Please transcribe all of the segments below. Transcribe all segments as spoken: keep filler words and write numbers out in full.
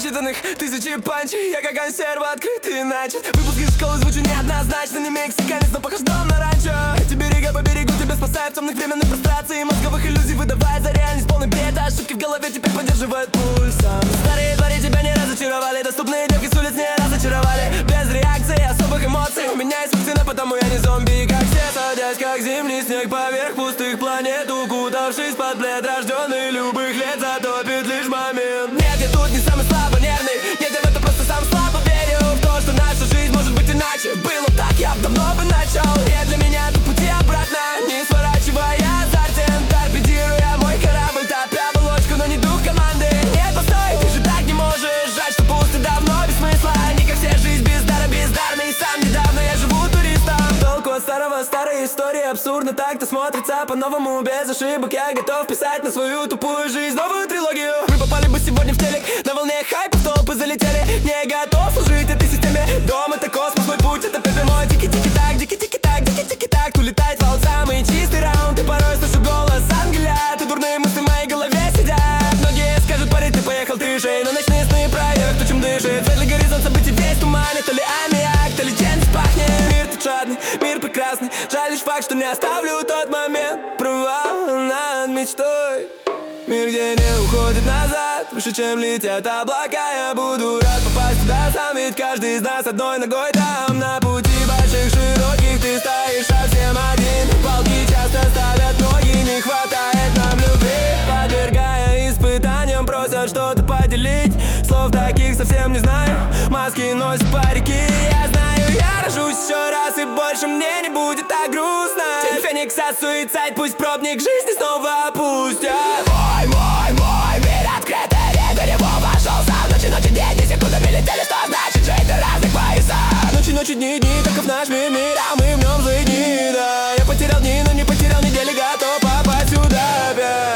прочитанных тысячи панчей. Я как консерва, открытый начат. Выпуск из школы звучу неоднозначно. Не мексиканец, но похож дом на ранчо. Эти берега по берегу тебя спасают темных временных простраций, мозговых иллюзий, выдавая за реальность полный бред. Ошибки в голове теперь поддерживают пульсом. Старые твари тебя не разочаровали, доступные девки с улиц не разочаровали. Без реакции, особых эмоций. У меня есть вакцина, потому я не зомби, как все. Садясь как зимний снег поверх пустых планет, укутавшись под плед, рожденный любых лет, затопит лишь момент. Нет, я тут не самый слабонервный. Нет, я в это просто сам слабо верю в то, что наша жизнь может быть иначе. Было так, я б давно бы начал. Нет, для меня тут пути обратно, не сворачивая азартен, торпедируя мой корабль, топя оболочку, но не дух команды. Нет, постой, ты же так не можешь. Жаль, что пусто давно, без смысла. Не как вся жизнь без дара, бездарный. Сам недавно я живу туристом. Толку от старого, старой истории. Абсурдно так-то смотрится по-новому, без ошибок. Я готов писать на свою тупую жизнь новую трилогию. Мы попали бы сегодня в телек, на волне хайпа в толпы залетели. Не готов служить этой системе. Дом это космос, мой путь это пепел мой. Тики-тики-так, дики-тики-так, дики-тики-так. Улетает вал, самый чистый раунд. И порой слышу голос ангеля. Ты дурные мысли в моей голове сидят. Многие скажут, парень, ты поехал, ты же. Но ночные сны проект, кто чем дышит. Светлый горизонт событий весь туманит. То ли аммиак, то ли ченс пахнет. Мир тут жадный, мир прекрасный. Жаль лишь факт, что не оставлю тот момент. Провал над мечтой. Мир, где не уходит назад, выше, чем летят облака. Я буду рад попасть туда сам, ведь каждый из нас одной ногой там. На пути больших, широких ты стоишь совсем один. Волки часто ставят ноги, не хватает нам любви. Подвергая испытаниям, просят что-то поделить. Слов таких совсем не знаю, маски носят парики. Я знаю, я рожусь еще раз, и больше мне не будет так грустно. Тень Феникса, суицид, пусть пробник жизни снова опустят. Мой, мой, мой мир открытый, в него вошел сам. Ночи, ночи, дни, дни, секунды прилетели, что значит жить на разных поясах. Ночи, ночи, дни, дни, таков наш мир, мир, а мы в нем злые дни, да. Я потерял дни, но не потерял недели, готов попасть сюда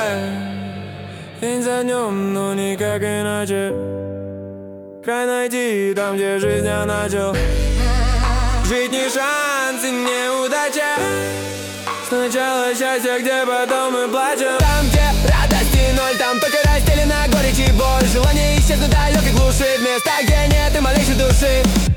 опять. День за днем, но никак иначе. Край найти там, где жизнь я начал. Жить не шанс и не удача. Сначала счастье, где потом мы плачем. Там, где радости ноль, там только расстелена горечь и боль. Желание исчезнуть в далекой глуши, в местах, где нет и малейшей души.